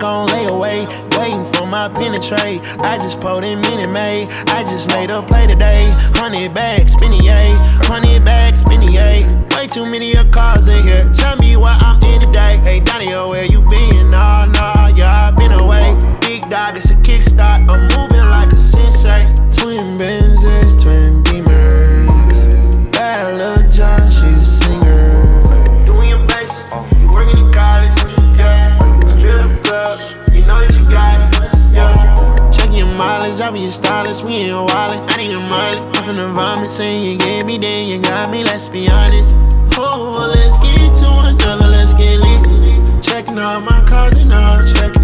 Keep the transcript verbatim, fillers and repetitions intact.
gon' lay away, waiting for my penetrate. I just pulled in Minute Maid. I just made a play today. Hundred bags, spinning yay. Hundred bags, spinning yay. Way too many of cars in here. Tell me why I'm in today. Hey, Donnie, oh, where you been? Nah, nah, yeah, I been away. Big dog, it's a kickstart. I'm moving like a sensei. Twin Benzes, twin Beamers. Bad Lil' John, she a singer. Doing your best, you working in college, yeah. Strip club, you know that you got it, yeah. Checking your mileage, I be your stylist, we ain't wildin'. I need your money, I'm finna vomit. Saying you gave me, then you got me, let's be honest. Oh, let's get to another, let's get lit. Checking all my cars and all, checking.